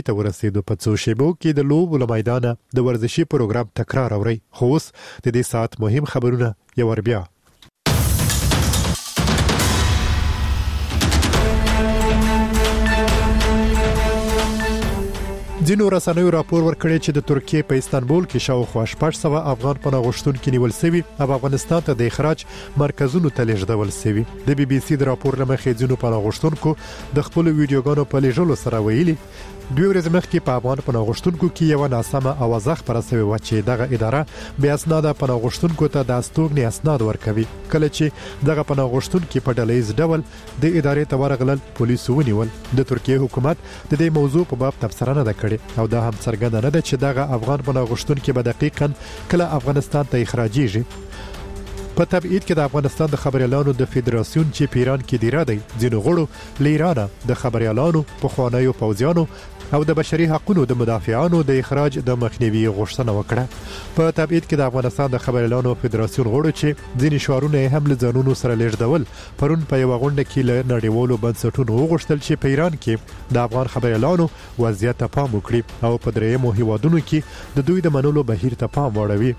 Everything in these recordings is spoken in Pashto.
ته ورسېدو. په څو شیبو کې د لوبو له میدانه د ورزشي پروګرام تکرار اورئ. خو اوس د دې ساعت مهم خبرونه یو ور بیا. ځینو رسنیو راپور ورکړی چې د ترکیې په استانبول کې شاوخوا 600 افغان پناه غوښتونکي نیول شوي او افغانستان ته د اخراج مرکزونو ته لیږدول شوي. د بي بي سي د راپور لمخې ځینو پناه غوښتونکو د خپل ویډیوګانو په لیږلو سره ویلي دوی ورځ مخکې په افغان پناه غوښتونکو کې یو ناسمه اوازه خبره شوې و چې دغه اداره بیا اسناد پناه غوښتونکو ته د استوګنې اسناد ورکوي. کله چې دغه پناه غوښتونکي په ډلهیز ډول د ادارې ته ورغلل پولیسو ونیول. د ترکیې حکومت د دې موضوع په باب تبصره نه کړې او دا هم څرګنده نه ده چې دغه افغان پناه غوښتونکي به دقیقاً کله افغانستان ته اخراجيږي. په تبعید کې د افغانستان د خبريالانو د فدراسیون چې پیران کې دی را دی ځینو غړو لیرانه د خبريالانو په خوانیو پوځیانو او د بشري حقوقو د مدافعانو د اخراج د مخنیوي غوښتنه وکړه. په تبعید کې د افغانستان د خبريالانو فدراسیون غړو چې ځینې شعارونه هم له ځانونو سره لیږدول پرون په یو غونډه کې له نړیوالو بنسټونو وغوښتل چې په ایران کې د افغان خبريالانو وضعیت ته پام وکړي او په درېیمو هیوادونو کې د دوی د منلو بهیر ته پام واړوي.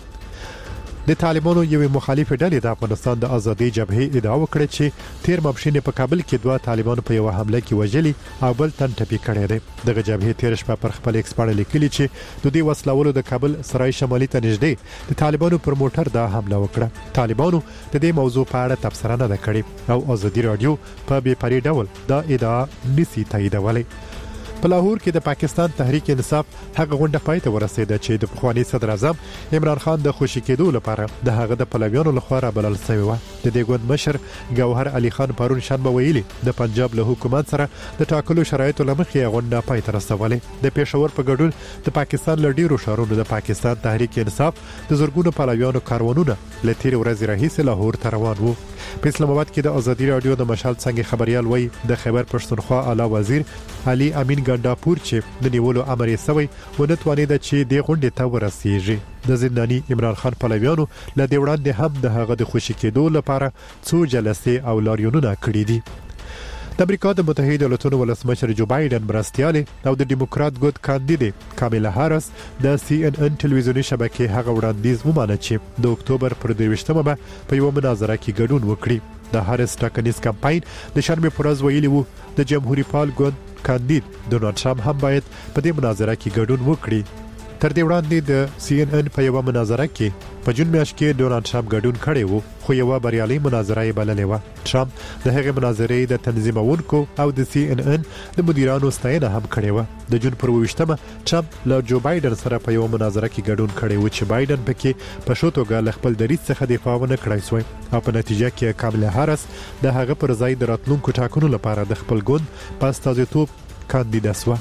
د طالبانو یو مخالف ډلې د افغانستان د ازادي جبهې ادعا وکړه چې تیر ماپښین په کابل کې دوه طالبان په یو حمله کې وژلي او بل تن ټپي کړی دی. دغه جبهې تیر شپه پر خپل ایکس باندې لیکلي چې د دې وسلوالو د کابل سرای شمالي ته نږدې د طالبانو پر موټر دا حمله وکړه. طالبانو د دې موضوع په اړه تبصره نه کړې او ازادي رادیو په بې پرې ډول دا ادعا نسی تاییدولې. په لاهور کې د پاکستان تحریک انصاف هغه غونډه پای ته ورسېده چې د پخوانی صدر اعظم عمران خان د خوشی کېدو لپاره د هغه د پلویانو لخوا بلل شوی و. د دې ګوند مشر ګوهر علي خان پرون شنبه ویلي د پنجاب له حکومت سره د ټاکلو شرایطو لمخې غونډه پای ته رسولې. د پېښور په ګډون د پاکستان له ډیرو ښارونو د پاکستان تحریک انصاف د زورګونو پلویانو کاروانونه لتیر ورځ راهیسې لاهور ته روان وو. په اسلام آباد کې د ازادي رادیو د مشال څنګه خبريال وای د خیبر پښتونخوا اعلی وزیر علي امین ګنداپور چې د نیولو امر یې سوی ونتوانید چې د غونډې ته ورسیږي. د زنداني عمران خان پلویانو له دې وړاندې هم د هغه د خوشی کېدو لپاره څو جلسې او لاریونونه کړې دي. د امریکا د متحده ایالاتونو ولسمشر جو بایدن مرستياله او د ډیموکرات ګوند کاندید کامیلا هاریس د سی ان ان ټلویزیونی شبکې هغه وړاندیز ومانه چې د اکتوبر پر 23مه په یو مناظره کې ګډون وکړي. د هاریس ټاکنیز کمپاین د شنبه پر ورځ ویلي وو د جمهوریت پال ګوند کاندید ډونالد ټرمپ هم باید په دې مناظره کې ګډون وکړي. تر دې وړاندې د سی ان ان په یو مناظره کې په جون میاشت کې ډونالد ټرمپ ګډون کړی وو خو یو بریالي مناظره یې بللې و. ټرمپ د هغې مناظرې د تنظیمونکو او د سی ان ان د مدیرانو ستاینه هم کړې و. د جون پر 28مه ټرمپ له جو بایدن سره په یو مناظره کې ګډون کړی و چې بایدن پکې په شوتوګه له خپل دریځ څخه دفاع ونه کړای سوی او په نتیجه کې کاملا هاریس د هغه پر ځای د راتلونکو ټاکنو لپاره د خپل ګوند په استازیتوب کاندیدا شو.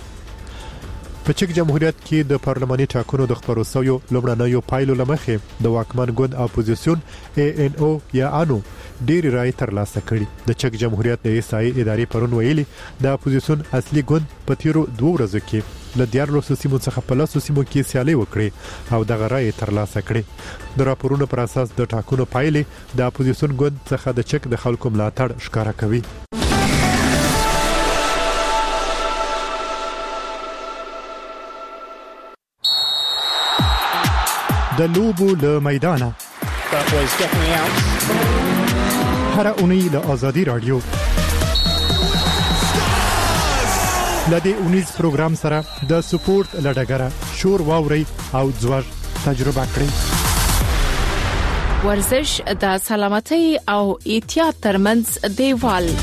په چک جمهوریت کې د پارلماني ټاکنو د خبرو سویو لومړنیو پایلو لمخې د واکمن ګوند اپوزیسیون ای ان او یا انو ډېری رای ترلاسه کړي. د چک جمهوریت د ایسای ادارې پرون ویلي د اپوزیسیون اصلي ګوند په تیرو 2 ورځو کې له 14 سیمو څخه په 10 سیمو کې سیالي وکړي او دغه رای ترلاسه کړي. د راپورونو پر اساس د ټاکنو پایلې د اپوزیسیون ګوند څخه د چک د خلکو ملاتړ ښکارا کوي. د لوبو له میدانه هر اونۍ له ازادي رادیو لدې اونیز پروګرام سره د سپورت لډګره شور واوري او ځوړ تجربه کړئ. ورزش د سلامتۍ او احتیاط ترمنځ دیوال.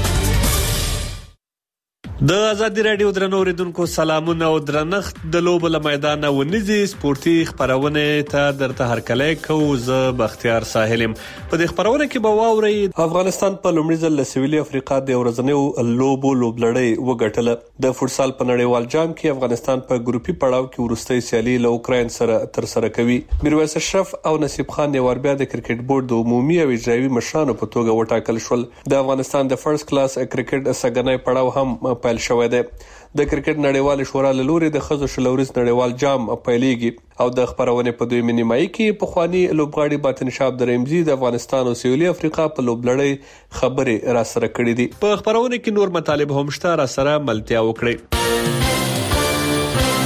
د ازادي رادیو درنو اوریدونکو سلامونه او درنښت د لوبو له میدانه ونیزي سپورتي خبرونه ته درته هرکلی کوو. زه بختیار ساحلم. په دې خبرونه کې به واورئ افغانستان په لومړي ځل له سویلي افریقا د ورځنیو لوبو لوبلړۍ وګټله. د فوټسال په نړیوال جام کې افغانستان په ګروپي پړاو کې وروستۍ سیالي له اوکراین سره ترسره کوي. میرویس اشرف او نصیب خان یو بیا د کرکټ بورډ د عمومي او اجرایي مشرانو په توګه وټاکل شول. د افغانستان د فرست کلاس کرکټ سګنای پړاو هم پیل شوی دی. د کرکټ نړیوال شورا له لوري د خزو شلوريز نړیوال جام پیلېږي او د خبرونه په دوی نیمایي کې په خواني لوبغاړي باطن شاه عبدالرحیم د افغانستان او سویلي افریقا په لوبلړۍ خبرې را سره کړې دي. په خبرونه کې نور مطالب هم شته را سره ملتیا وکړي.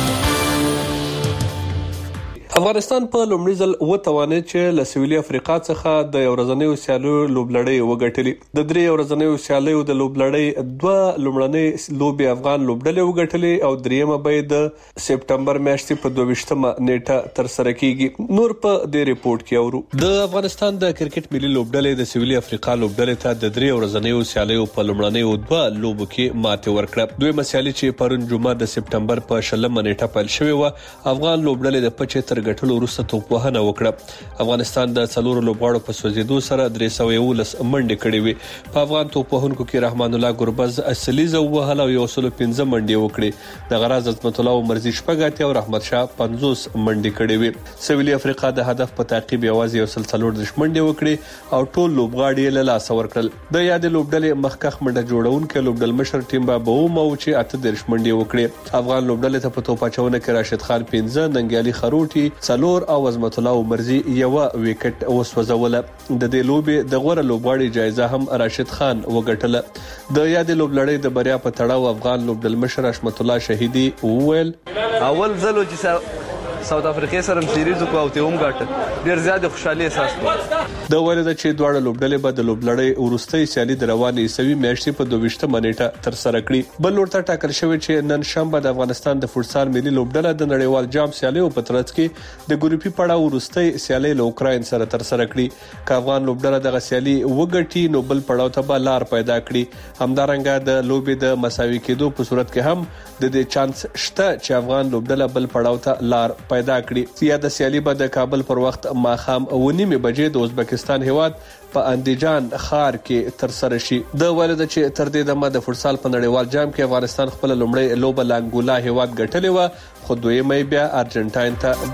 افغانستان په لومړي ځل وتوانید چې له سویلي افریقا څخه د یو ورځنیو سیالیو لوبلړۍ وګټلې. د درې ورځنیو سیالیو د لوبلړۍ دوه لومړنۍ لوبې افغان لوبډلې وګټلې او دریمه به د سپټمبر میاشتې په 22مه نیټه تر سره کیږي. نور په دې ریپورت کې اورو. د افغانستان د کرکټ ملي لوبډلې د سویلي افریقا لوبډلې ته د درې ورځنیو سیالیو په لومړنیو دوه لوبو کې ماته ورکړه. دویمه سیالي چې پرون جمعه د سپټمبر په 20مه نیټه پیل شوې و، افغان لوبډلې د پچې تر ګټلو وروسته توپوهنه وکړه. افغانستان د څلورو لوبغاړو په سوځېدو سره 311 منډې کړې وې. په افغان توپوهونکو کې رحمان الله ګربز اصليزه وهله او 115 منډې وکړې. د غراز عظمت الله مرزي شپږاتیا او رحمت شاه 50 منډې کړې وې. سویلي افریقا د هدف په تعقیب یوازې 140 منډې وکړې او ټول لوبغاړي له لاس ورکړل. د یاد لوبډلې مخکخ منډه جوړونکو لوبډل مشر ټیم به ومو چې 38 منډې وکړې. افغان لوبډلې ته په توپاچونه کې راشد خان 15، ننګیالي خروټي 4 او عظمت الله مرزي یو وکټ وسوځوله. د دې لوبې د غوړه لوبغاړي جایزه هم راشد خان وګټله. د یاد لوبلړۍ د بریا په تړاو افغان لوبډل مشر حشمت الله شهیدي وویل: اول ځل چې ساوث افریقا سره سیریز کو او ته هم ګټه ډیر زیات خوشحالي احساس کوم. د ولید چې دواړه لوبډلې به د لوبلړۍ ورستۍ سیالي د روانې ایسوي میاشتې په 22مه نیټه تر سره کړي. بل ورته ټاکل شوی چې نن شنبه د افغانستان د فوتسال ملي لوبډله د نړیوال جام سیالیو په ترڅ کې د ګروپي پړاو ورستۍ سیالي له اوکراین سره تر سره کړي. که افغان لوبډله د سیالي وګټي نو بل پړاو ته به لار پیدا کړي. همدارنګه د لوبې د مساوي کېدو په صورت کې هم د دې چانس شته چې افغان لوبډله بل پړاو ته لار پیدا کړي. یا د سیالي به د کابل پر وخت ماخام 9:30 بجې د ازبکستان هیواد په اندیجان ښار کې تر سره شي. د ولید چې تر دې دمه د فوتسال په نړیوال جام کې افغانستان خپل لومړی لوبه لانګولا هیواد ګټلې و، خو دویمه بیا ارجنټاین ته.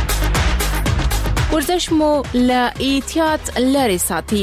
ورزش مو له احتیاط لري ساتي.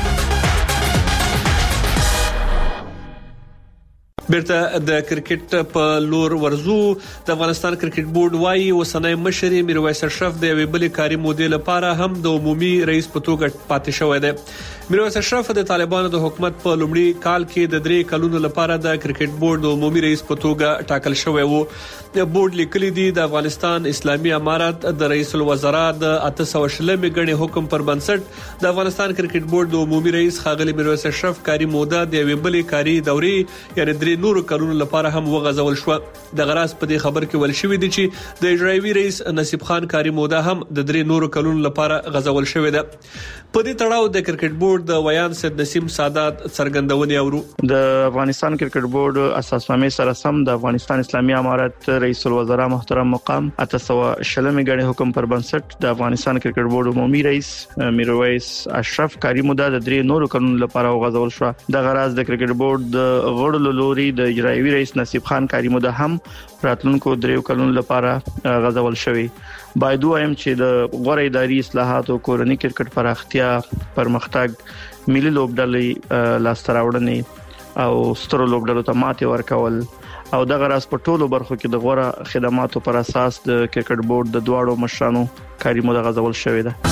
بیرته د کرکټ په لور ورزو. د افغانستان کرکټ بورډ وايي وسنۍ مشر میرویس اشرف د یوې بلې کاري مودې لپاره هم د عمومي رئیس په توګه پاتې شوی دی. میرویس اشرف د طالبانو د حکومت په لومړي کال کې د 3 کلونو لپاره د کرکټ بورډ د عمومي رئیس په توګه ټاکل شوی وو. بورډ لیکلي دی د افغانستان اسلامي امارت د رئیس الوزرا د 820 غړي حکم پر بنسټ د افغانستان کرکټ بورډ د عمومي رئیس ښاغلي میرویس اشرف کاري موده د یوې بلې کاري دورې یعنی 3 نورو کلونو لپاره هم وغځول شو. د غراس په دې خبر کې ول شوې دي چې د اجرایوي رئیس نصیب خان کاري موده هم د 3 نورو کلونو لپاره غځول شوې ده. په دې تړاو د کرکټ بورډ د ویان سید نسیم سادات څرګندونې اورو. د افغانستان کرکټ بورډ اساسنامه سره سم د افغانستان اسلامي امارت رئیس الوزرا محترم مقام 820 غړي حکم پر بنسټ د افغانستان کرکټ بورډ عمومي رئیس میرویس اشرف کاري موده د 3 نورو کلونو لپاره وغځول شو. د غراز د کرکټ بورډ د غړو لوري د اجرایوي رئیس نصیب خان کاري موده هم راتلونکو 3 کلونو لپاره غځول شوی. باید وایم چې د غوړې اداري اصلاحات او کورنۍ کرکټ پراختیا پرمختګ ملي لوبډلې لاستراوړنې او سترو لوبډلو ته ماته ورکول او د غراس په ټولو برخو کې د غوړه خدماتو پر اساس د کرکټ بورډ د دواړو مشرانو کاري موده غځول شوې ده.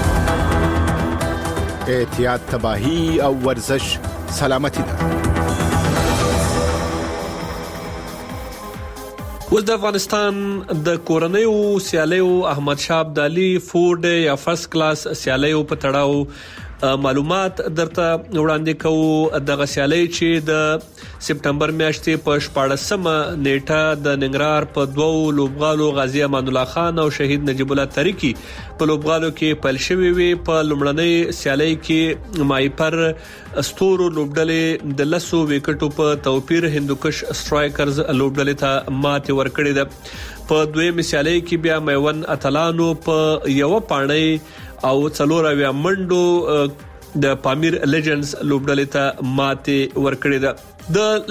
احتیاط تباہی او ورزش سلامتی ده. اوس د افغانستان د کورنیو سیالیو احمد شاه ابدالي فورډ یا فرست کلاس سیالیو په تړاو معلومات درته وړاندې کوو. د سیالي چې د سپټمبر میاشتې په 14مه نیټه د ننګرهار په 2 لوبغالو غازی امان الله خان او شهید نجیب الله تاریکی په لوبغالو کې پیل شوی وي. په لومړنۍ سیالي کې مایپر استورو لوبډلې د 10 وکټو په توپیر هندوکش سټرایکرز لوبډلې ته ماته ورکړې ده. په دویمه سیالي کې بیا میون اتلانو په یو پاڼۍ او 4 منډو د پامیر لیجنډز لوبډلې ته ماته ورکړې ده. د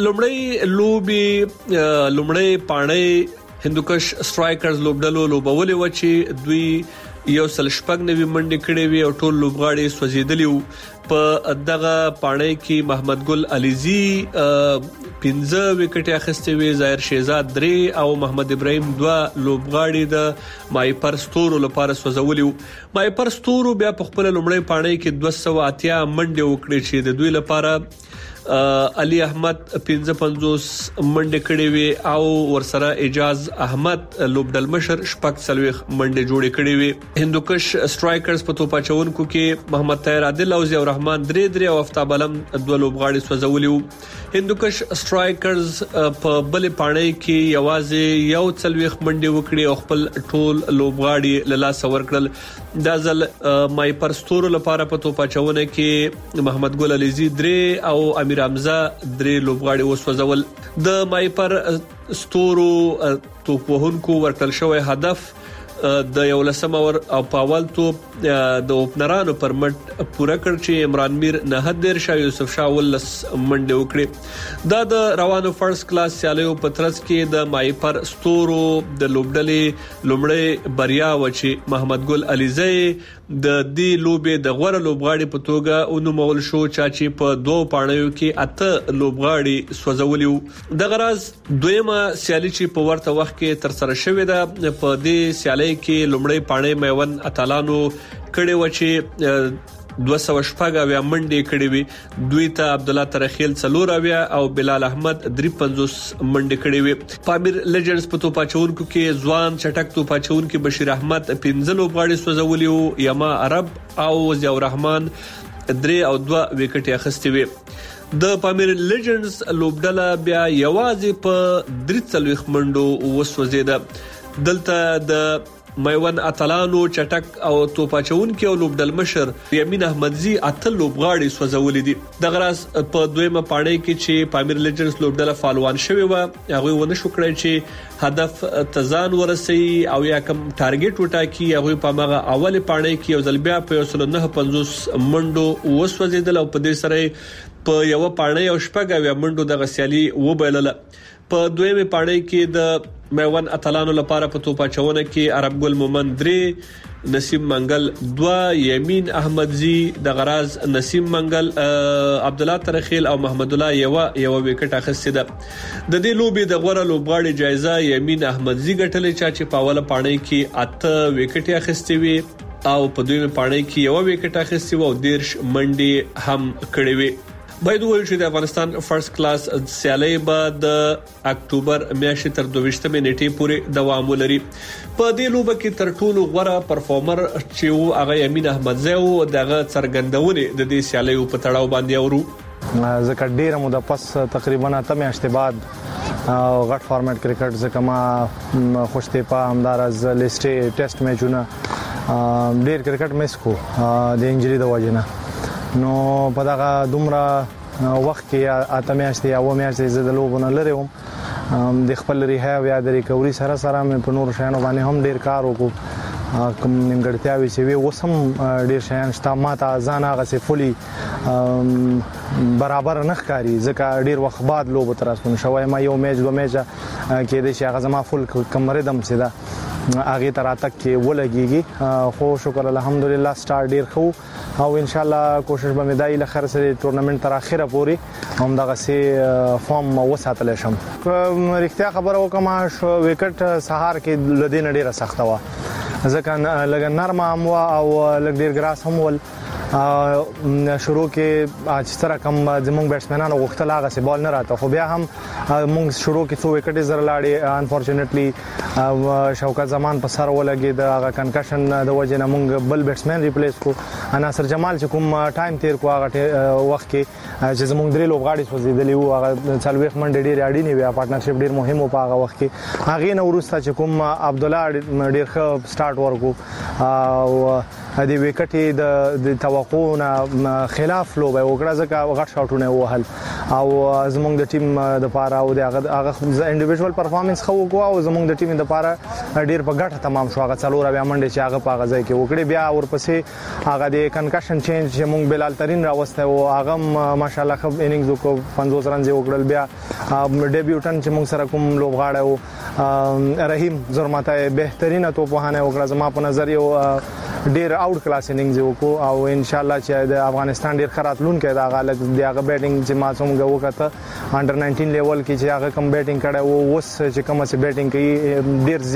لومړی پاڼۍ هندوکش سټرایکرز لوبډلو لوبولې و چې دوی یو سل شپږ نوي منډې کړې وي او ټول لوبغاړي سوځیدلی وو. په دغه پاڼۍ کې محمد ګل علیزی 15 وکټ اخیستې وي، ظاهر شهزاد 3 او محمد ابراهیم 2 لوبغاړي د مایپر ستورو لپاره سوځولي وو. مایپر ستورو بیا په خپل لومړی پاڼۍ کې 280 منډې وکړې چې د دوی لپاره علي احمد 55 منډه کړې وي او ورسره اجاز احمد لوبډل مشر شپږ سلويخ منډه جوړې کړې وي. هندوکش سټرایکرز په توپا چونکو کې محمد طاهر عادل او ضیاء الرحمن درې او افتاب علم دوه لوبغاړي سوځولي. هندوکش سټرایکرز په بل پاڼې کې یوازې یو سلويخ منډه وکړي او خپل ټول لوبغاړي له لاس ور کړل. دا ځل مای پر ستورو لپاره په توپا چونه کې محمد ګل علیزي درې او امیر حمزه درې لوبغاړي وسوځول. د مای پر ستورو توپوهونکو ورکړل شوی هدف د یو لسم اور او پاول توپ د اوپنرانو پر مټ پوره کړ چې عمران میر نه حدر شاه یوسف شاه ولس منډه وکړي. دا د روانو فرست کلاس سیالیو په ترڅ کې د مای پر ستورو د لوبډلې لومړی بریا و چې محمد ګل علیزی د دې لوبې د غوړه لوبغاړي په توګه ونومول شو چې په دوه پاڼو کې اته لوبغاړي سوځولیو. د غراز دویمه سیالي چې په ورته وخت کې تر سره شوې ده په دې سیالي کې لومړی پاڼې میون اتلانو کړي و چې 214 منډې کړې وي. دوی ته عبد الله ترخیل 4 او بلال احمد 53 منډې کړې وي. پامیر لیجنډز په توپا چونکو کې ځوان چټک توپا چونکو بشیر احمد 15 لوبغاړي سوځولي او یما عرب او ضیاء الرحمن 3 او 2 وکټ اخیستي وي. د پامیر لیجنډز لوبډله بیا یوازې په 3 منډو وسوځیده. دلته د میوان اتلانو چټک او توپاچون کې او لوبډل مشر یمین احمدزي اته لوبغاړي سوځولې دي. د غراس په دویمه پاڼې کې چې پامیر لیجنډز لوبډله فالوان شوی و هغه ونه شو کړی چې هدف تزان ورسي او یا کم ټارګټ وټاکي. هغه په ماغه اوله پاڼې کې یو ځل بیا په 159 منډو وسوځیدل او په دې سره په یو پاڼې او شپږ منډو د غسیالي وبایلله. په دویمه پاڼې کې د میوان اتلانو لپاره په توپا چونه کې عرب ګل مومن 3 نسیم منګل 2 یمین احمدزي د غراز نسیم منګل عبد الله ترخیل او محمد الله یو وکټ اخیسته ده. د دې لوبې د غوړه لوبغاړي جایزه یمین احمدزي ګټلې چې په اوله پاڼې کې 8 وکټ اخیسته وي او په دویمه پاڼې کې یو وکټ اخیسته و او 10 منډي هم کړې وي. باید وایو چې د افغانستان فرست کلاس سیالي به د اکتوبر میاشتې تر 22 نیټې پورې دوام ولري. په دې لوبه کې تر ټولو غوړه پرفارمر چې و هغه یمین احمدزي او دغه څرګندونه د دې سیالي په تړاو باندې اورو. ځکه ډیره موده پس تقریبا ته میاشتې بعد غټ فارمټ کرکټ ځکه ما خوشته په همدار از لیسټ ټیسټ میچونه ډیر کرکټ میس کو د انجری د وجنه نو په دغه دومره وخت کې اته میاشتې یا و میاشتې زده لوبونه لري هم د خپل ریهاب یا د ریکوري سره مې په نور شایانو باندې هم ډیر کار وکړو. کوم نیمګړتیاوي چې وي وسم ډیر شایان شته ماته ځان هغه سي فولي برابر نه ښکاری ځکه ډیر وخت بعد لوب تر اسونه شوی ما یو میچ دو میچ کې د شي هغه زما فول کمرې دم سي دا هغه تر اتک کې ولګيږي. خو شکر الحمدلله سٹارټ ډیر خو او ان شاء الله کوشش به مې دای له خر سره ټورنمنت تر اخره پوري هم دغه سي فارم وساتل شم. رښتیا خبره وکم شو وکټ سهار کې لدین ډیره سخت و ځکه لګ نرم هم او لګ ډیر ګراس هم ول شروع کې چې سره کم زموږ بیټسمنانو غوښتل هغه سي بال نه راته خو بیا هم موږ شروع کې 2 وکټ زر لاړې انفورچونټلی شوکت زمان په سر ولګي د هغه کنکشن د وجه نه موږ بل بیټسمن ریپلیس کو ناصر جمال چې کوم ټایم تیر کو هغه وخت کې چې زموږ درې لوبغاړي سوځیدلی وو هغه څلويخ منډه ډیر اړینې وي پارټنرشپ ډیر مهم و په هغه وخت کې هغه نو ورسته چې کوم عبد الله ډیر ښه سٹارټ ورکو او د وکټي د توقعونو خلاف لوب وکړه ځکه غټ شاټونه وهل او زموږ د ټیم د پاره او د هغه انډیویډوال پرفارمنس خو کو او زموږ د ټیم د پاره ډیر په غټه تمام شو هغه څلور بیا منډه چې هغه په هغه ځای کې وکړي بیا ورپسې هغه د کنکشن چینج چې موږ بلال ترين راوسته او هغه ماشاءالله خو انینګز کو 50 رن یې وکړل بیا ډیبیوټن چې موږ سره کوم لوبغاړی او رحیم زرماته بهترینه توپوهانه وکړه زما په نظر یو ډیر اوټ کلاس انینګز وکړو او ان شاء الله چې د افغانستان ډیر خراتلون کې دا غالک دی هغه بیټینګ چې ما څنګه وکړه انډر 19 لیول کې چې هغه کم بیټینګ کړه او اوس چې کومه سي بیټینګ کوي ډیر زیات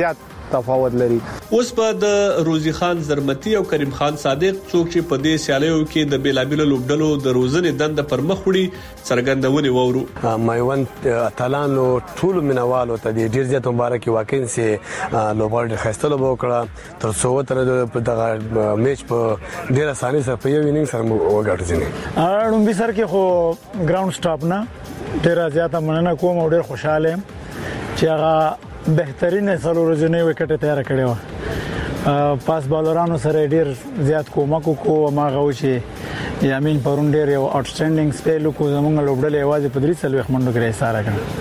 تفاوت لري. اوس په د روزي خان زرمتی او کریم خان صادق څوک چې په دې سیالیو کې د بیلابیلو لوبډلو د روزنې دند پر مخ وړي څرګندونې وورو. مایوند اتلانو ټول منوالو ته ډیر زیات مبارکي واکین سي لوبډل خستلو وکړه تر څو تر دغه میچ په ډیر اساني سره په یو انینګ سره وګټل. اړوند به سر کې خو ګراوند سټاپ نه ډیر زیاته مننه کوم او ډیر خوشاله یم چې هغه بهترینه سلو ورځې وکټه تیار کړې و. پاس بالرانو سره ډیر زیات کومک کو ما غو چې یامین پرون ډیر یو آوټسټینډینګ سپیل کو زمونږ لوبډل یوازې په 3 منډو کې ساره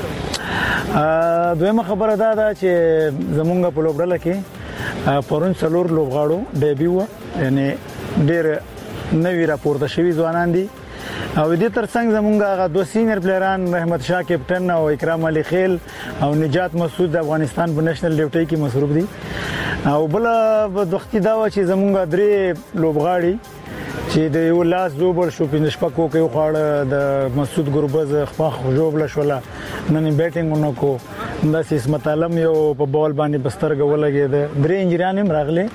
کړ. دویمه خبره ده چې زمونږ په لوبډل کې پرون څلور لوبغاړو ډیبیو یعنی ډیر نوی راپورته شوی ځوانان دي او دې ترڅنګ زمونږ هغه دوه سینیئر پلیران رحمت شاه کیپټن او اکرام علي خیل او نجات مسعود د افغانستان په نېشنل ډیوټي کې مصروف دي. او بل وختي دا و چې زمونږ درې لوبغاړي چې د یو لاس دوبل شو په نشپکو کې خوړه د مسعود ګربز خپخ جوړل شولا نن بیټینګ ونکو د اسمت عالم یو په بال باندې بستر غولګي د درې انجریان هم راغلي.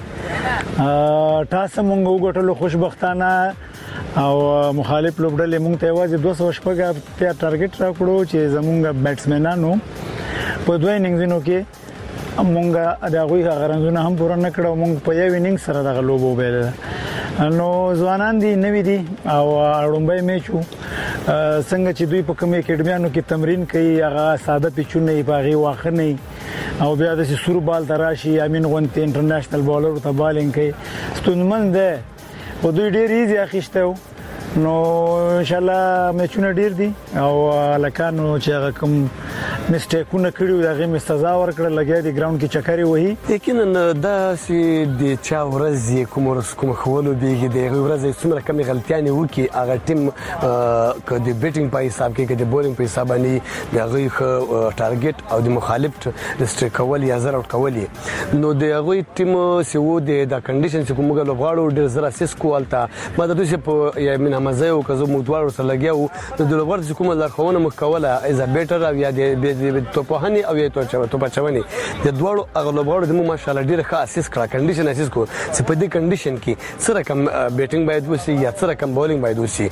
تاسو مونږ وګټلو خوشبختانه او مخالف لوبډلې مونږ ته واځي 200 ته ټارګټ راکړو چې زمونږ بیټسمنانو په دوه اننګزونو کې مونږه د غوي غرنزونه هم پوره نکړو. مونږ په یو اننګ سره د غلوبو بیل نو ځوانان دي نوې دي او اړومبای میچو څنګه چې دوی په کومې اکیډمیانو کې تمرین کوي هغه ساده پیچونه یې باغي واخه نه او بیا د سور بال تراشي امین غونتی انټرنیشنل بالر ته بالینګ کوي ستونمن ده په دوی ډیر ایزي اخیشته. نو ان شاء الله میچونه ډیر دي او لکانو چې هغه کوم میسټیکونه کړیو دغه می سزا ورکړه لګیا دي ګراوند کې چکرې وਹੀ. یقینا دا سي د چا ورځ کوم خولو بیګي د ورځ څومره کمی غلطیانه وکي هغه ټیم ک د بیټینګ په حساب کې ک د بولینګ په حساب باندې دغه ټارګټ او د مخالف د کول یا زر اوټ کول نو دغه ټیم سی وو د کنډیشن چې کومه لوبغاړو ډیر زر اساس کولتا ما د دوی په یمن مزه او کزو موټوار سره لګیاو د لوبغاړو چې کومه لارښوونه مکوله از بیټر او یا د توپهنی او یا توپچونی د دوړو اغلبغاړو د ماشاءالله ډیر ښه اساس کړه کنډیشن اساس کو چې په دې کنډیشن کې سره کم بیټینګ باید وسی یا سره کم بولینګ باید وسی.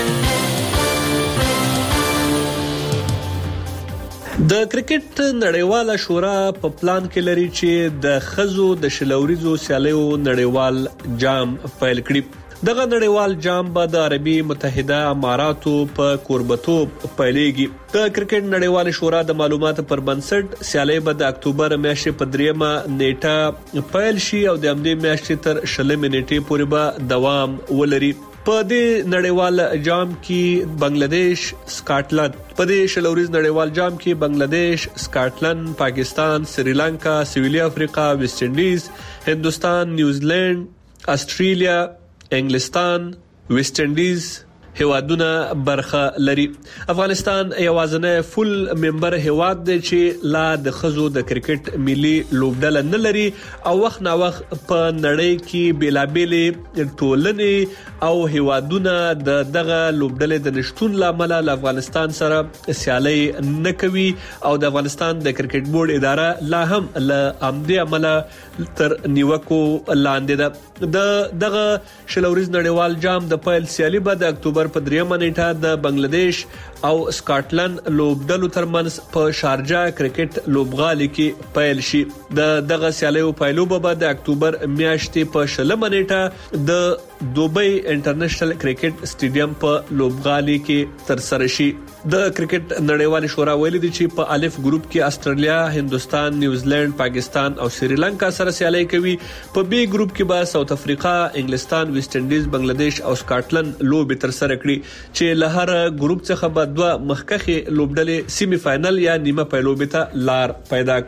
د کرکټ نړیواله شورا په پلان کې لري چې د خزو د شلوريزو سیالیو نړیوال جام پیل کړي. دغه نړیوال جام به د عربي متحده اماراتو په کوربتوب پیلېږي. د کرکټ نړیواله شورا د معلوماتو پر بنسټ سیالي به د اکتوبر میاشتې په 3 نیټه پیل شي او د همدې میاشتې تر 20 نیټې پورې به دوام ولري. په دې نړیوال جام کې بنگلاديش سکاټلند په دې شلوريز نړیوال جام کې بنگلاديش سکاټلند پاکستان سریلانکا سویلي افریقا ویسټ انډیز هندستان نیوزیلند استرالیا انګلستان ویسټ انډیز هوادونه برخه لري. افغانستان یوازنه فل ممبر هواد دی چې لا د خزو د کرکټ ملي لوبډله نه لري او وخت نا وخت په نړۍ کې بیلابېلې ټولنې او هوادونه دغه لوبډله د نشټون لامل له افغانستان سره سیالي نه کوي او د افغانستان د کرکټ بورډ اداره لا هم له امدې عمله تر نیوکو لاندې ده. دغه شلوريز نړیوال جام د پیل سیالي به د اکتوبر په 3 نیټه د بنگلاديش او سکاټلند لوبډلو ترمنځ په شارجه کرکټ لوبغالي کې پیل شي. دغه سیالیو پیلو به د اکتوبر میاشتې په 20 نیټه د دوبۍ انټرنیشنل کرکټ سټیډیم په لوبغالي کې تر سره شي. د کرکټ نړیوال شورا ویلي دي چې په الف ګروپ کې استرالیا، هندستان، نیوزیلند، پاکستان او سریلانکا سره سیالي کوي. په بی ګروپ کې به ساوث افریقا، انګلستان، ویسټ انډیز، بنگلاديش او سکاټلند لوبې تر سره کړي چې له هر ګروپ څخه به دوه مخکخي لوبډلې سیمی فائنل یا نیمه پایلوبې ته لار پیدا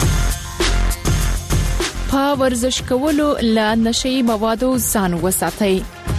کړي. په ورزش کولو له نشي موادو ځان وساتئ.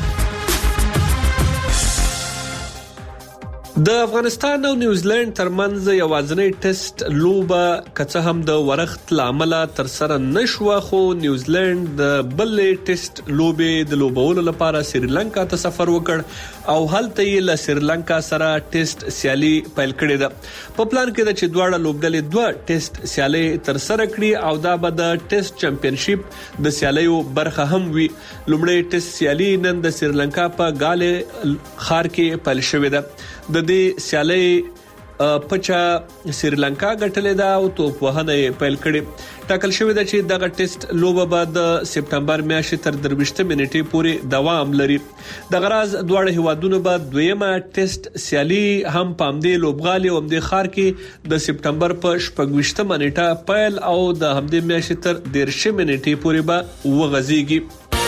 د افغانستان او نیوزیلند ترمنځ یوازنی ټیسټ لوبه کڅه هم د ورښت لامل تر سره نشوه خو نیوزیلند د بل ټیسټ لوبه د لوبولو لپاره سریلانکا ته سفر وکړ او هلته یې له سریلانکا سره ټیسټ سیالي پیل کړې ده. په پلان کې د چې دواړه لوبډلې 2 ټیسټ سیالي تر سره کړي او دا به د ټیسټ چمپیونشپ د سیالیو برخه هم وي. لومړی ټیسټ سیالي نن د سریلانکا په ګاله خار کې پیل شوې ده. د دې سیالي پچا سریلانکا ګټلې ده او توپ وهنه پیل کړي. ټاکل شوې ده چې دغه ټیسټ لوبه به د سپتمبر میاشتې تر 23 منټې پورې دوام لري. د غراز دواړه هیوادونو به دویمه ټیسټ سیالي هم پامدې لوبغالي او د خار کې د سپتمبر په 26 منټه پیل او د همدې میاشتې تر 13 منټې پورې به وغځيږي.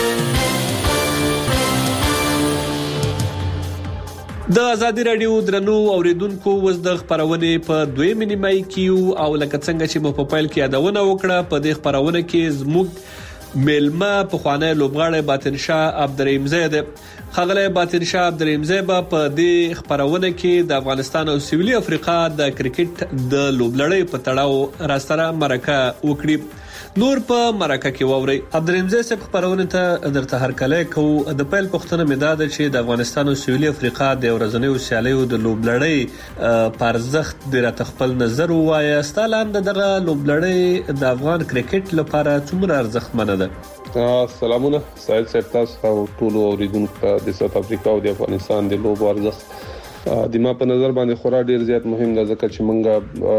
د ازادي رادیو درنو اوریدونکو وز د خبرونه په 2 نیمای کیو او لکه څنګه چې په پایل کې یادونه وکړه په دې خبرونه کې زموږ ملما په خوانه لوبغاړی باطن شاه عبدالرحیم زید خغله باطن شاه عبدالرحیم زید په دې خبرونه کې د افغانستان او سویلي افریقا د کرکټ د لوبلړۍ په تړاو راستره مرکه وکړي. نور په مرکه کې ووري عبدالرحیم زید صاحب خبرونه ته درته هرکله کو د پیل پښتنه مداد چې د افغانستان او سویلي افریقا د ورځنیو سیالیو د لوبلړۍ پرزخت د خپل نظر وایي ستالان دغه لوبلړۍ د افغان کرکټ لپاره څومره ارزښتمنه ده. سلامونه سایل صاحب تاسو او ټول اوریدونکو د ساوث افریقا او د افغانستان د لوبو ارزښت د ما په نظر باندې خورا ډیر زیات مهم ده ځکه چې مونږه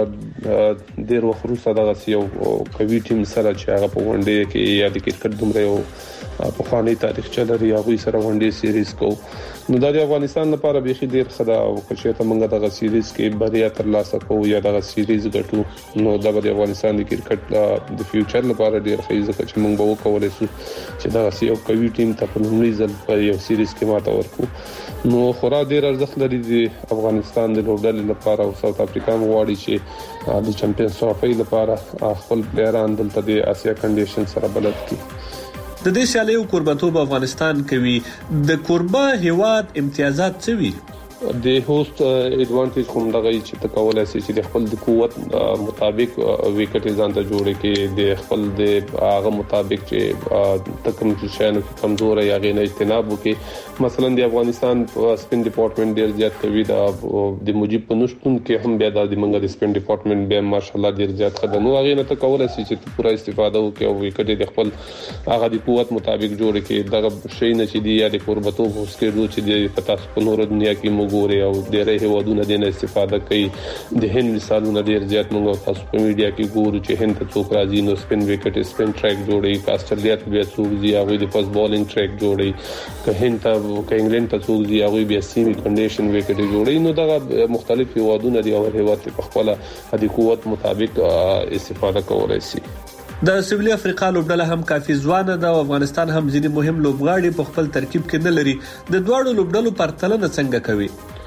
ډیر وخت وروسته دغه یو قوي ټیم سره چې هغه په ونډې کې یا د کرکټ دومره یو په خواني تاریخ چلري هغه سره ونډې سیریز کو نو د افغانستان لپاره به خې ډیر خدا او چې ته مونږه دغه سیریز کې بریا ترلاسه کوو یا دغه سیریز ګټو نو د افغانستان د کرکټ د فیوچر لپاره ډیر ښه ځکه چې مونږ به وکولای شو چې دغه یو قوي ټیم ته په لومړي ځل په یو سیریز کې ماته ورکو نو خورا ډیر ارزښت لري د افغانستان د لوبډلې لپاره او ساوث افریقا غواړي چې د چمپیونز ټرافي لپاره خپل پلیران دلته د اسیا کنډیشن سره بلد کړي. د دې سیالیو قربتوب افغانستان کوي د قربا هیواد امتیازات څه وي؟ د هوست ایڈوانټیج کوم دغه چې تکولای شي چې د خپل د قوت مطابق وکټ ځان ته جوړ کړي د خپل د هغه مطابق چې تکم شانو کې کمزور یا غي نه اجتناب وکړي. مثلا د افغانستان سپین ډپارټمنټ ډیر زیات کوي د مجيب په نشټون کې هم بیا د منګه د سپین ډپارټمنټ به ماشالله ډیر زیات خدانو هغه نه تکولای شي چې پوره استفاده وکړي او وکټ د خپل هغه د قوت مطابق جوړ کړي. دغه شی نه چې دی یا د قربتو هوست کې چې د پتا په نور دنیا کې ګوري او ډېرې هیوادونه دینه استفاده کوي. د هند مثالونه ډېر زیات موږ تاسو په میډیا کې ګورو چې هند ته څوک راځي نو سپین وکټ سپین ټریک جوړي آسترالیا ته بیا څوک دی هغه د فاست بالینګ ټریک جوړي که هند ته که انګلند ته څوک دی هغه بیا سیمی کنډیشن وکټ جوړي نو دا مختلف هیوادونه دی او هیواد په خپل د قوت مطابق استفاده کولای شي. د سویلي افریقا لوبډله هم کافي ځوانه ده او افغانستان هم ځینې مهم لوبغاړي په خپل ترکیب کې نه لري. د دواړو لوبډلو پرتلنه څنګه کوي؟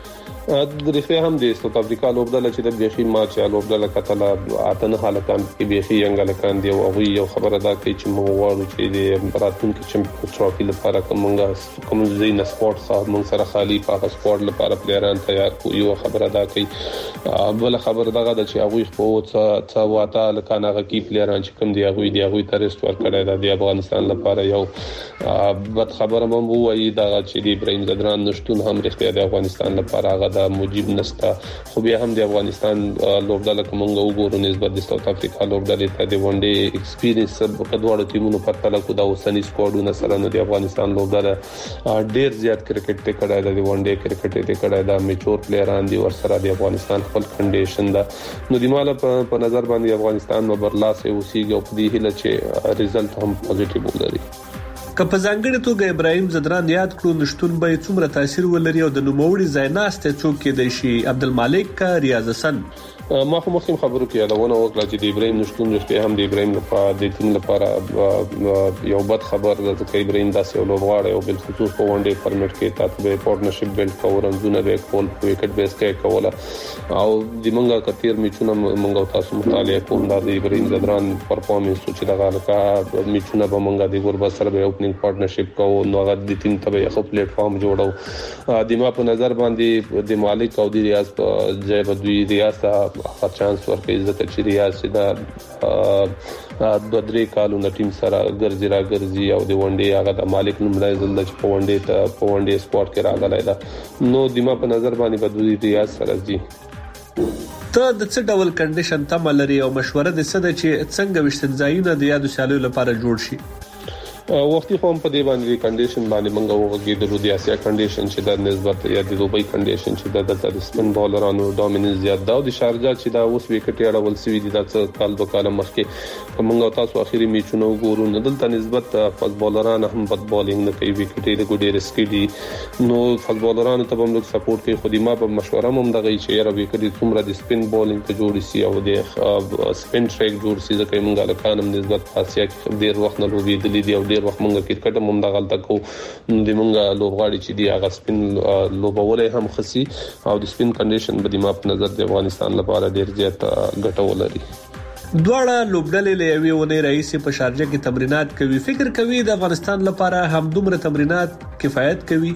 د ریفه هم د ساوث افریقا لوبډله چې د بيخي ماچ لوبډله کتله اتنه حالکان کې بيخي ینګلکان دی او هغه یو خبره ده چې موږ وایو چې د راتلونکي چمپیونز ټرافي لپاره کوم زین سپورت صاحب موږ سره خالی په سپورت لپاره پلیران تیار کو یو خبره ده چې بل خبره ده چې هغه په څه واته لکانه کې پلیران چې کوم دی هغه ترست ورکړی دا د افغانستان لپاره یو بد خبره مو وایي دا چې د ابراهیم زدران نشټون هم رښتیا د افغانستان لپاره هغه د موجب نستا خو بیا هم د افغانستان لوبډله کومه وګورو نسبت د ساوث افریقا لوبډلې ته د ونډې ایکسپیرینس په دوه ټیمونو په تله کو د اوسنی سکواډونو سره نو د افغانستان لوبډله ډیر زیات کرکټ ته کړای د ونډې کرکټ ته کړای د میچور پلیران دی ورسره د افغانستان خپل کنډیشن ده نو د مال په نظر باندې افغانستان نو برلاسه اوسېږي او په دې هله چې ریزلټ هم پوزټیو ولري. که په ځانګړي توګه ابراهیم زدران یاد کړو نشټون به څومره تاثیر ولري او د نوموړي ځایناسته څوک کېدای شي عبدالمالک کا ریاض حسن ما خو مخکې خبرو کې یادونه وکړه چې د ابراهیم نشټون رښتیا هم د ابراهیم لپاره د ټیم لپاره یو بد خبر ده چې ابراهیم داسې لوبغاړی او بل خصوص په ونډې فارمټ کې تاسو به پارټنرشپ بیلډ کول رنځونه به کول وکټ بیس کې کوله او د منګه کثیر میچونه منګه تاسو مطالعه کوم د ابراهیم زدران پرفورمنس چې دغه لکه میچونه به منګه د ګوربا سره به اوپننګ پارټنرشپ کوو نو هغه د ټیم ته یو پلیټ فارم جوړو د ما په نظر باندې د مالک او د ریاض په ځای به دوی ریاض ته چانس ورکړي ځکه چې ریاض دا د 3 کالونو ټیم سره ګرځي را ګرځي او د ونډي هغه د مالک نمړای زل د په ونډي سپورت کې راغلی دا نو د ما په نظر باندې بدوي ریاض سره دي ته د څه ډول کنډیشن تم لري او مشوره د څه د چې څنګه وشتنځایونه د یادو سیالیو لپاره جوړ شي وختي قوم په دې باندې کنډیشن باندې منغو وګړي د اسیا کنډیشن چې د نسبت یا د دوبۍ کنډیشن چې د سپن بالرانو ډومیننس زیات دا د شارجه چې دا اوس وکټ اړول سوي دي د څه کال دوه کال مخکې موږ تاسو اخیری میچونه وګورو نه دلته نسبت فاست بالران هم بد بالینګ نه کوي وکټ د ګډي رسکي دي نو فاست بالرانو ته هم سپورټ کوي خو د ما په مشوره هم دغه چې یاره وکټ څومره د سپن بالینګ ته جوړ شي او د سپن ټریک جوړ شي ځکه موږ له کانم نسبت اسیا کې ډیر وخت نه لوبي دي او ډیر وخت موږ کرکټ هم د غلطه کو د موږ لوبغاړي چې دی هغه سپین لوبولې هم خسي او د سپین کنډیشن به د ما په نظر د افغانستان لپاره ډیر زیات ګټور لري دواړه لوبډلې له یوې ونې رئیس په شارجه کې تمرینات کوي فکر کوي د افغانستان لپاره هم دومره تمرینات کفایت کوي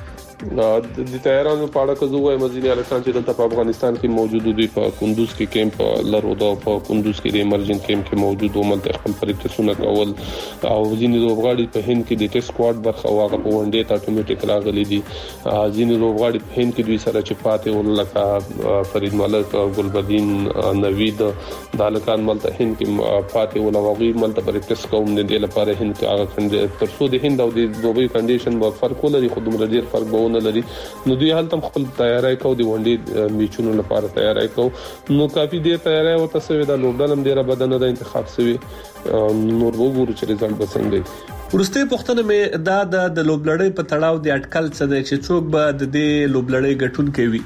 د تیارانو په اړه کوم وايي مزینه الکان چې دلته په افغانستان کې موجود دي په کندوز کې کیمپ لرو دا په کندوز کې د ایمرجنس کیمپ کې موجود وملته خپل پریکټیسونه کول او ځینې لوبغاړي په هند کې د ټیسټ سکواډ برخه واغه په ونډې ته اتوماتیک راغلي دي ځینې لوبغاړي په هند کې دوی سره چې پاتې ولکه فرید ملک ګلبدین نوید دالکان ملته هند کې پاتې ولوغي ملته پریکټیس کوم د دې لپاره هند کې هغه ترڅو د هند او د دوبۍ کنډیشن په فرق لري خو دومره ډیر فرق نه لري نو دوی حالت خپل تیاری کو دی ونډي میچونو لپاره تیاری کو نو کافي ډیر تیاری او تاسو د لوبډلم ډیره بدنه د انتخاب سوي نور وګورو چې رزلټ به څنګه وي ورسته پښتنه مې دا د لوبلړۍ په تړاو د اټکل څه دی چې څوک به د دې لوبلړۍ ګټون کوي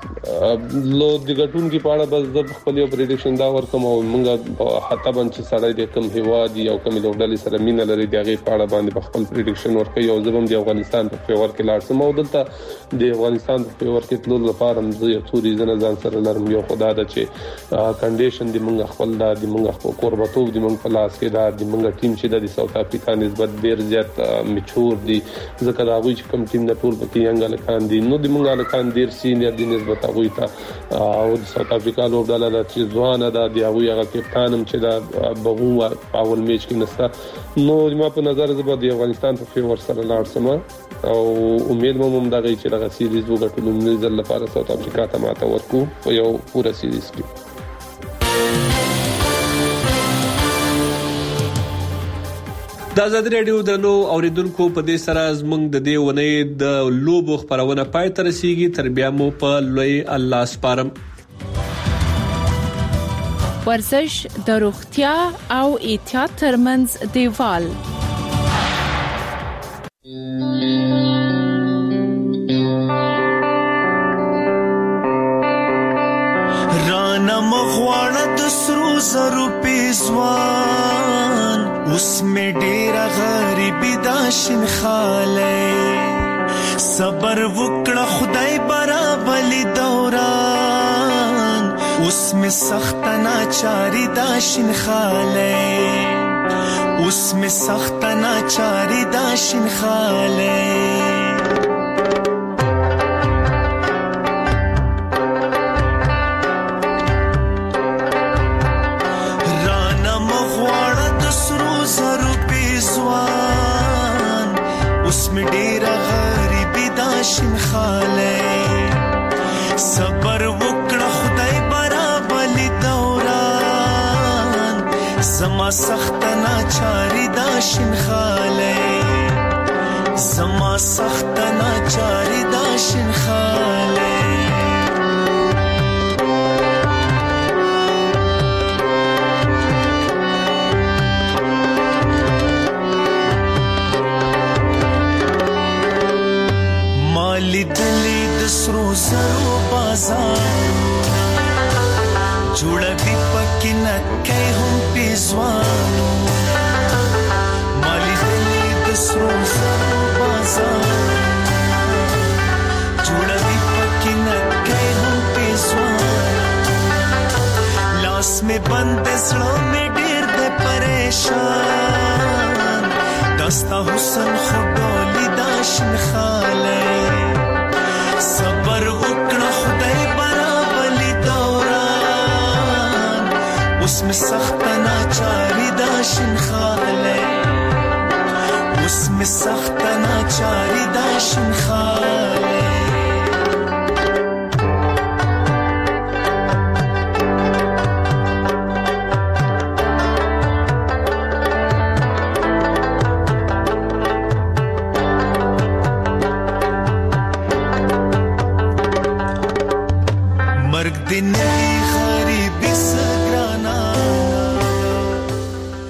لو د ګټون کې پاړه بس د خپل یو پریډکشن دا ورکوم او موږ حتی باندې سړی د کم هوادي او کم لوبډلې سره مینه لري دغه پاړه باندې خپل پریډکشن ورکوي او زبم د افغانستان په فیور کې لاړ سم او دلته د افغانستان په فیور کې تلل لپاره د یو څو ریزن ځان سره لرم یو خدای دا چې کنډیشن د موږ خپل د موږ خپل قربتوب د موږ په لاس کې دا د موږ ټیم چې د ساوث افریقا نسبت ډیر زیات میچور دي ځکه دا غوي چې کم ټیم نه ټول پکې انګل کان دي نو د موږ الکان ډیر سینیئر د نسبت غوي او د ساوث افریقا لوبډله د چې ځوان ده د هغه کپټانم چې دا بغو اول میچ کې نسته نو ما په نظر زبر د افغانستان په فیور سره لاړ سم او امید مم دغه چې دغه سیریز وګټو نو ځل لپاره ساوث افریقا ته ماته ورکو په یو پوره سیریز کې د آزاد رادیو درنو اوریدونکو په دې سره زموږ د دې ونې د لوبو خبرونه پای ته رسیدي تر بیا مو په لوی الله سپارم ورزش د روغتیا او احتیاط ترمنځ دیوال رانا مغواړه د سرو زرو پیزوان اوس مې ډېره غریبي دا شینخالی صبر وکړه خدای برابرلی دوران اوس مې سخته ناچاري دا شینخالی اوس مې سخته ناچاري دا شینخالی صبر وکړه خدای برابرلی دوران زما سخت ناچاری دا شینخالی زما سخت ناچاری دا شینخالی مالی دلی دسرو زرو بازارونه جوړوي پکې نکې هم پیزوانونه مالی دلی دسرو زرو بازارونه جوړوي پکې نکې هم پیزوانونه لاس میں بند زړه میں ډېر د پریشان دستا حسن خډولي دا شینخالی صبر وکړه خدای برابرلی دوران اوس مې سخت ناچاري دا شنخاله اوس می سخت ناچاری دا شنخاله